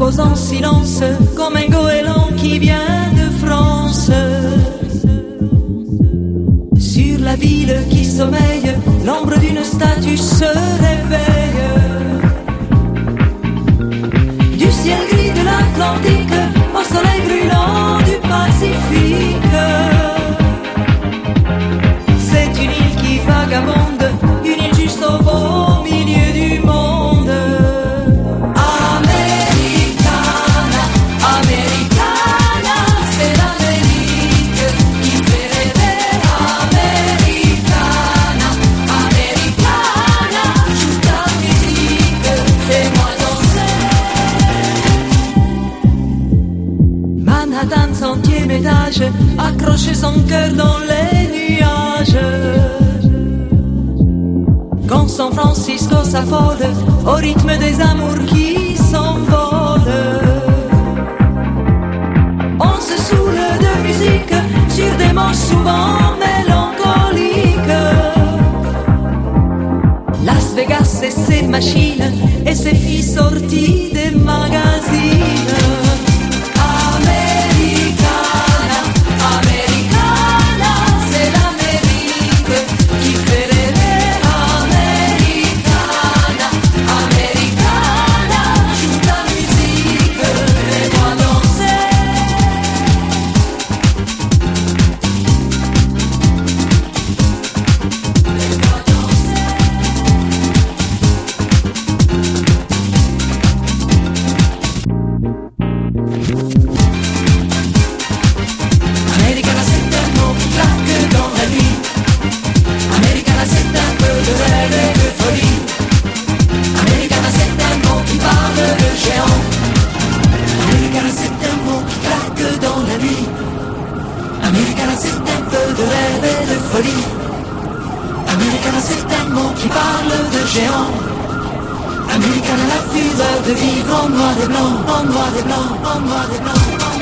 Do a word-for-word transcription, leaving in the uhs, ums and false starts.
pose en silence comme un goéland qui vient de France. Sur la ville qui sommeille, l'ombre d'une statue se réveille. Du ciel gris de l'Atlantique au soleil brûlant du Pacifique. C'est une île qui vagabonde, une île juste au beau milieu du monde. Americana, Americana, c'est l'Amérique qui fait rêver. Americana, Americana, joue ta musique, fais-moi danser. Manhattan, centième étage, accroche son cœur dans les nuages. Quand San Francisco s'affole au rythme des amours qui s'envolent. On se saoule de musique sur des mots souvent mélancoliques. Las Vegas et ses machines et ses filles sorties des magazines. Americana, Americana, c'est l'Amérique qui fait rêver. Americana, Americana, joue ta musique, fais-moi danser. Fais-moi danser. Americana, c'est un mot qui claque dans la nuit. Americana, c'est un peu de rêve et de folie. Americana, c'est un mot qui parle de géant. Americana, c'est un mot qui claque dans la nuit. Americana, c'est un peu de rêve et de folie. Americana, c'est un mot qui parle de géant. Americana, la fureur de vivre en noir et blanc, en noir et blanc, en noir et blanc.